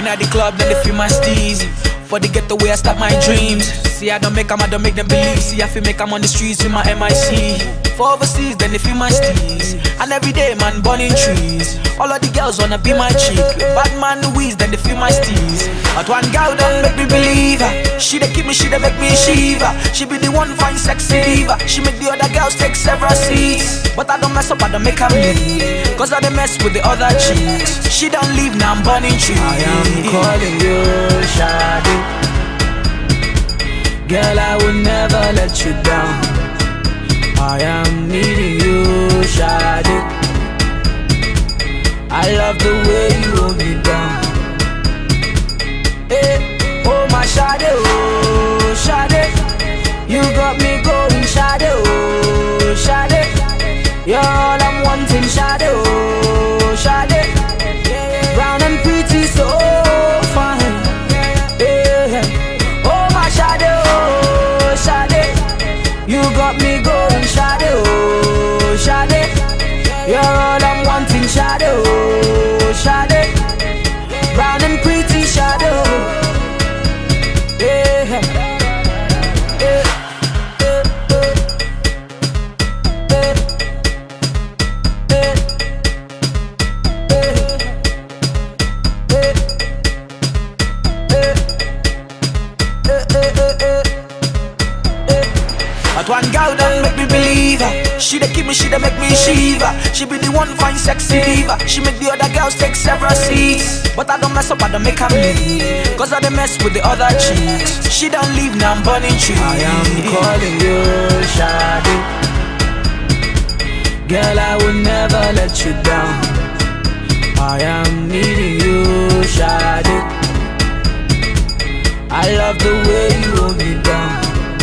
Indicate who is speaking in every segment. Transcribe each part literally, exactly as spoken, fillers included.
Speaker 1: in at the club, then they feel my steezy. For the getaway, I start my dreams. See, I don't make them, I don't make them believe. See, I feel make them on the streets with my M I C. For overseas, then they feel my steez. And every day, man, burning trees. All of the girls wanna be my chick. Bad man wheeze, then they feel my steez. But one girl don't make me believe her. She dey keep me, she dey make me shiver. She be the one fine sexy diva. She make the other girls take several seats. But I don't mess up, I don't make her leave. Cause I don't mess with the other chicks. She don't leave, now I'm burning trees.
Speaker 2: I am calling you, Shawty. Girl, I will never let you down. I am needing you, Shawty. I love the way you hold me down. Hey, oh my Shawty, oh Shawty. You got me going, Shawty, oh Shawty. You're all I'm wanting, Shawty, oh Shawty. Brown and pretty, so fine. Yeah. Oh my Shawty, oh Shawty. You got me going, Shawty, oh Shawty. You're all I'm wanting, Shawty, oh Shawty. Brown and pretty, Shawty. Yeah. Yeah.
Speaker 1: But one girl don't make me believe her. She dey keep me, she dey make me shiver. She be the one fine sexy diva. She make the other girls take several seats. But I don't mess up, I don't make her leave. Cause I don't mess with the other chicks. She don't leave, now I'm burning trees.
Speaker 2: I am calling you, Shawty. Girl, I will never let you down. I am needing you, Shawty. I love the way you hold me down.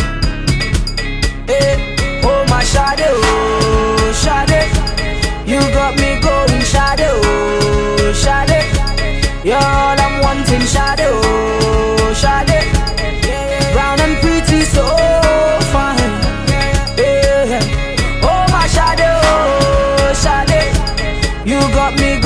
Speaker 2: Hey, oh my Shawty, oh Shawty. You got me going, Shawty, oh Shawty. You're all I'm wanting, Shawty, oh Shawty. Brown and pretty, so fine. Yeah. Oh my Shawty, oh Shawty. You got me